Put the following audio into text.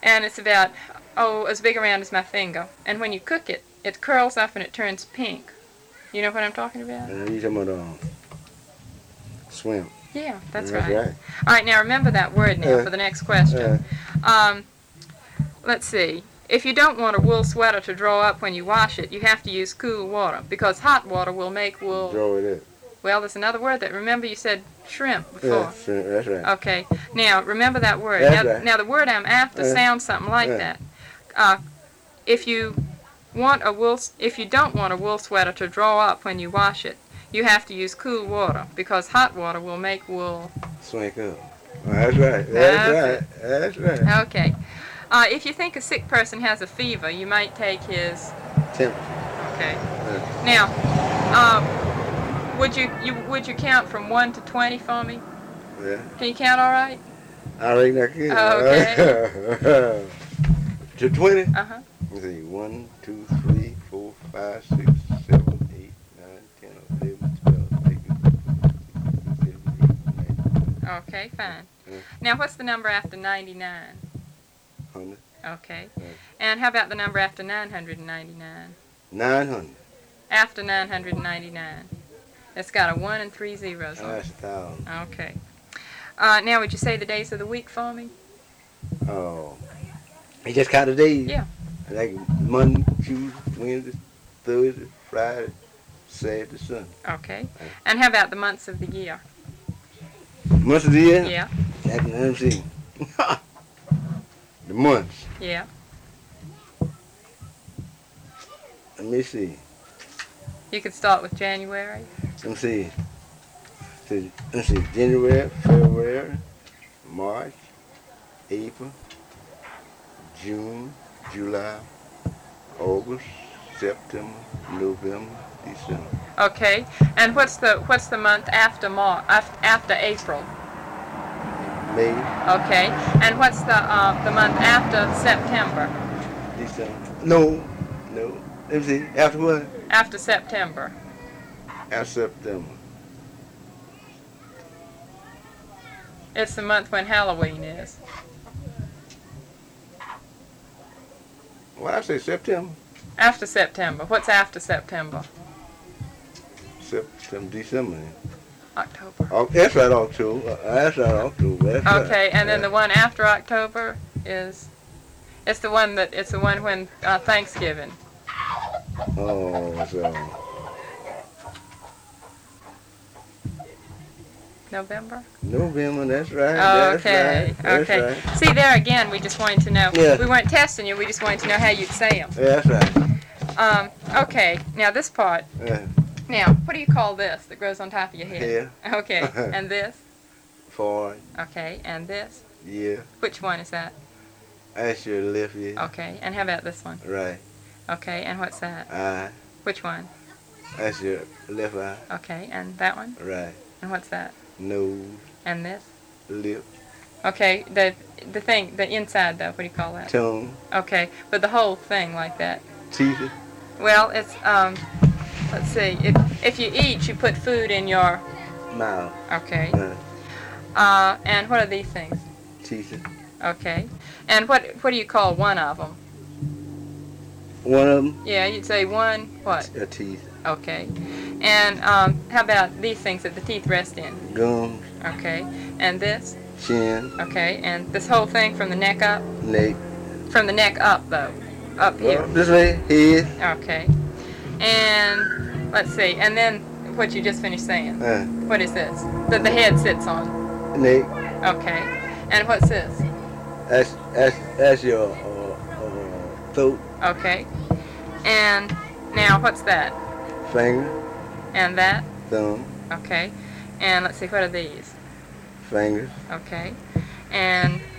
And it's about, as big around as my finger. And when you cook it, it curls up and it turns pink. You know what I'm talking about? You talking about swim. Yeah, that's right. All right, now remember that word now for the next question. Let's see. If you don't want a wool sweater to draw up when you wash it, you have to use cool water, because hot water will make wool... Draw it up. Well, there's another word that, remember you said shrimp before. Yeah, shrimp, that's right. Okay, now remember that word. That's right. Now the word I'm after sounds something like that. If you don't want a wool sweater to draw up when you wash it, you have to use cool water, because hot water will make wool... Swank up. That's right. That's right. Okay. If you think a sick person has a fever, you might take his... Temperature. Okay. Now, would you count from 1 to 20 for me? Yeah. Can you count all right? I reckon I can. Okay. To 20? Uh-huh. Let's see. 1, 2, 3, 4, 5, 6, 7, 8, 9, 10, 11, 12, 13, 14, 15, 16, 17, 18, 19. Okay, fine. Now, what's the number after 99? 100. Okay. And how about the number after 999? 900. After 999. It's got a 1 and 3 zeros on it. That's 1,000. Okay. Now, would you say the days of the week for me? Oh. You just count the days? Yeah. Like Monday, Tuesday, Wednesday, Thursday, Friday, Saturday, Sunday. Okay. And how about the months of the year? Months of the year? Yeah. Let me see. The months. Yeah. Let me see. You could start with January. Let me see. Let's see. January, February, March, April, June, July, August, September, November, December. Okay. And what's the month after after April? May. Okay. And what's the month after September? December. No. Let me see. After what? After September. After September. It's the month when Halloween is. What I say, September? After September. What's after September? September, December. October. Oh, that's right, October. That's Okay, right. and then the one after October is... It's the one when Thanksgiving. Oh, so... November? November, that's right. Okay, That's okay. right. See, there again, we just wanted to know. Yeah. We weren't testing you, we just wanted to know how you'd say them. Yeah, that's right. Okay, now this part. Yeah. Now, what do you call this that grows on top of your head? Hair. Okay, and this? Forward. Okay, and this? Yeah. Which one is that? That's your left ear. Okay, and how about this one? Right. Okay, and what's that? Eye. Which one? That's your left eye. Okay, and that one? Right. And what's that? Nose. And this? Lip. Okay, the thing, the inside though, what do you call that? Tongue. Okay, but the whole thing like that. Teeth. Well, it's, let's see, if you eat, you put food in your... Mouth. Okay. And what are these things? Teeth. Okay. And what do you call one of them? One of them? Yeah, you'd say one, what? A teeth. Okay. And how about these things that the teeth rest in? Gums. Okay. And this? Chin. Okay. And this whole thing from the neck up? Neck. From the neck up, though. Up here. This way. Head. Okay. And let's see. And then what you just finished saying. What is this? That the head sits on? Neck. Okay. And what's this? That's your throat. Okay. And now what's that? Finger. And that? Thumb. Okay. And let's see, what are these? Fingers. Okay. And